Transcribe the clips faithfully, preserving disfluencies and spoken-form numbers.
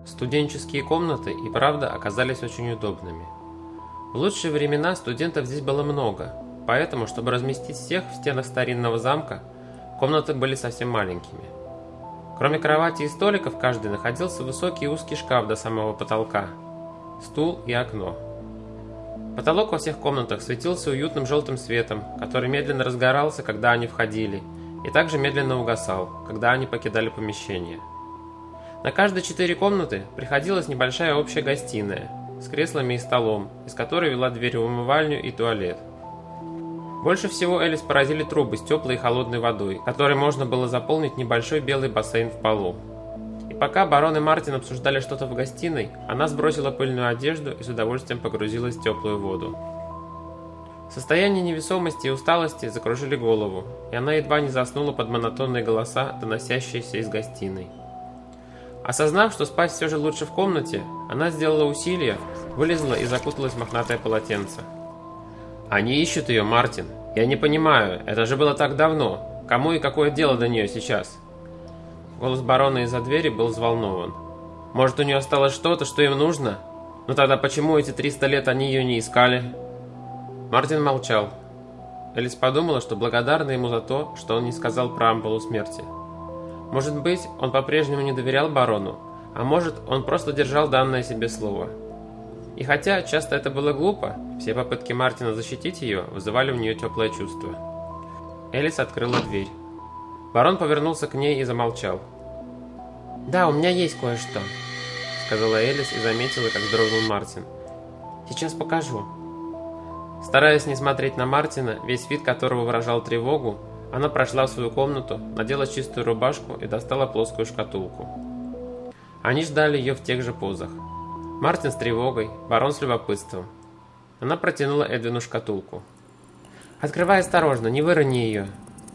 Студенческие комнаты и правда оказались очень удобными. В лучшие времена студентов здесь было много, поэтому, чтобы разместить всех в стенах старинного замка, комнаты были совсем маленькими. Кроме кровати и столиков, в каждой находился высокий узкий шкаф до самого потолка, стул и окно. Потолок во всех комнатах светился уютным желтым светом, который медленно разгорался, когда они входили, и также медленно угасал, когда они покидали помещение. На каждые четыре комнаты приходилась небольшая общая гостиная с креслами и столом, из которой вела дверь в умывальню и туалет. Больше всего Элис поразили трубы с теплой и холодной водой, которой можно было заполнить небольшой белый бассейн в полу. И пока барон и Мартин обсуждали что-то в гостиной, она сбросила пыльную одежду и с удовольствием погрузилась в теплую воду. Состояние невесомости и усталости закружили голову, и она едва не заснула под монотонные голоса, доносящиеся из гостиной. Осознав, что спать все же лучше в комнате, она сделала усилие, вылезла и закуталась в мохнатое полотенце. «Они ищут ее, Мартин. Я не понимаю, это же было так давно. Кому и какое дело до нее сейчас?» Голос барона из-за двери был взволнован. «Может, у нее осталось что-то, что им нужно? Но тогда почему эти триста лет они ее не искали?» Мартин молчал. Элис подумала, что благодарна ему за то, что он не сказал про ампулу смерти. Может быть, он по-прежнему не доверял барону, а может, он просто держал данное себе слово. И хотя часто это было глупо, все попытки Мартина защитить ее вызывали в нее теплое чувство. Элис открыла дверь. Барон повернулся к ней и замолчал. «Да, у меня есть кое-что», — сказала Элис и заметила, как вздрогнул Мартин. «Сейчас покажу». Стараясь не смотреть на Мартина, весь вид которого выражал тревогу, она прошла в свою комнату, надела чистую рубашку и достала плоскую шкатулку. Они ждали ее в тех же позах. Мартин с тревогой, барон с любопытством. Она протянула Эдвину шкатулку. «Открывай осторожно, не вырони ее».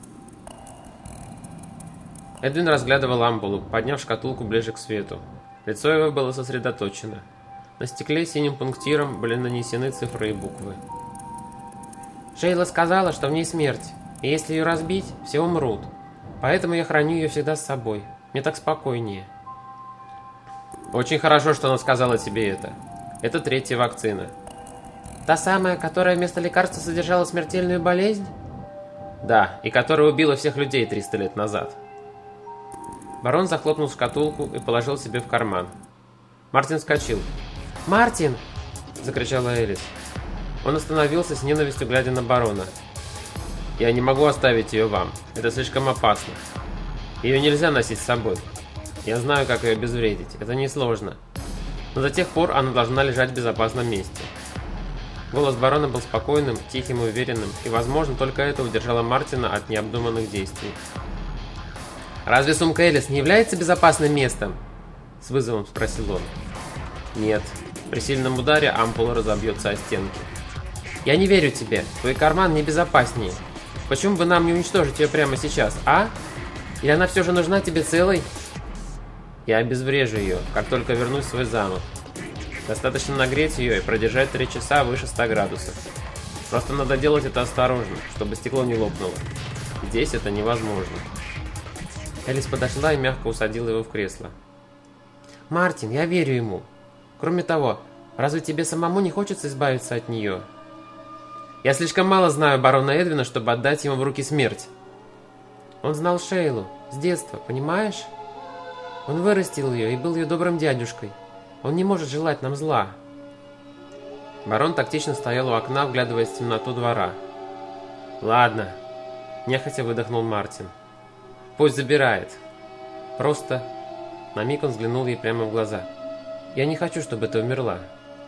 Эдвин разглядывал ампулу, подняв шкатулку ближе к свету. Лицо его было сосредоточено. На стекле синим пунктиром были нанесены цифры и буквы. «Шейла сказала, что в ней смерть, и если ее разбить, все умрут. Поэтому я храню ее всегда с собой. Мне так спокойнее». «Очень хорошо, что она сказала тебе это. Это третья вакцина». «Та самая, которая вместо лекарства содержала смертельную болезнь?» «Да, и которая убила всех людей триста лет назад». Барон захлопнул шкатулку и положил себе в карман. Мартин вскочил. «Мартин!» – закричала Элис. Он остановился с ненавистью, глядя на барона. «Я не могу оставить ее вам. Это слишком опасно. Ее нельзя носить с собой. Я знаю, как ее обезвредить. Это несложно. Но до тех пор она должна лежать в безопасном месте». Голос барона был спокойным, тихим и уверенным, и, возможно, только это удержало Мартина от необдуманных действий. «Разве сумка Элис не является безопасным местом?» — с вызовом спросил он. «Нет. При сильном ударе ампула разобьется о стенки». «Я не верю тебе. Твой карман небезопаснее. Почему бы нам не уничтожить ее прямо сейчас, а? Или она все же нужна тебе целой?» «Я обезврежу ее, как только вернусь в свой замок. Достаточно нагреть ее и продержать три часа выше ста градусов. Просто надо делать это осторожно, чтобы стекло не лопнуло. Здесь это невозможно». Элис подошла и мягко усадила его в кресло. «Мартин, я верю ему. Кроме того, разве тебе самому не хочется избавиться от нее?» «Я слишком мало знаю барона Эдвина, чтобы отдать ему в руки смерть». «Он знал Шейлу с детства, понимаешь? Он вырастил ее и был ее добрым дядюшкой. Он не может желать нам зла». Барон тактично стоял у окна, вглядываясь в темноту двора. «Ладно», – нехотя выдохнул Мартин. «Пусть забирает. Просто...» На миг он взглянул ей прямо в глаза. «Я не хочу, чтобы ты умерла».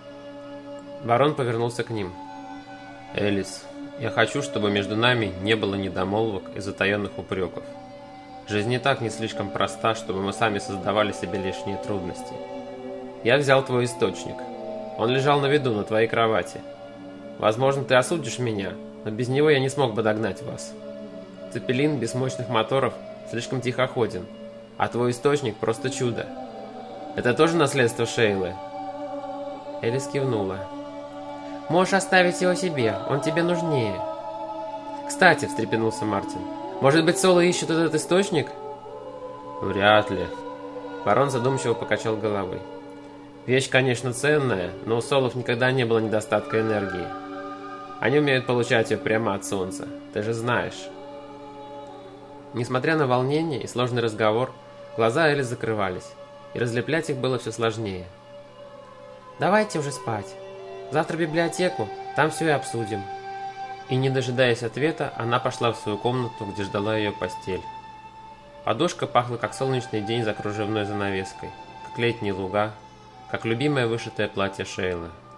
Барон повернулся к ним. «Элис, я хочу, чтобы между нами не было недомолвок и затаенных упреков. Жизнь не так не слишком проста, чтобы мы сами создавали себе лишние трудности. Я взял твой источник. Он лежал на виду на твоей кровати. Возможно, ты осудишь меня, но без него я не смог бы догнать вас. Цепелин без мощных моторов слишком тихоходен, а твой источник просто чудо. Это тоже наследство Шейлы?» Элис кивнула. «Можешь оставить его себе, он тебе нужнее». «Кстати», — встрепенулся Мартин, — «может быть, Соло ищет этот источник?» «Вряд ли». Барон задумчиво покачал головой. Вещь, конечно, ценная, но у солов никогда не было недостатка энергии. Они умеют получать ее прямо от солнца, ты же знаешь. Несмотря на волнение и сложный разговор, глаза Элис закрывались, и разлеплять их было все сложнее. «Давайте уже спать. Завтра в библиотеку, там все и обсудим». И, не дожидаясь ответа, она пошла в свою комнату, где ждала ее постель. Подушка пахла, как солнечный день за кружевной занавеской, как летние луга, как любимое вышитое платье Шейлы.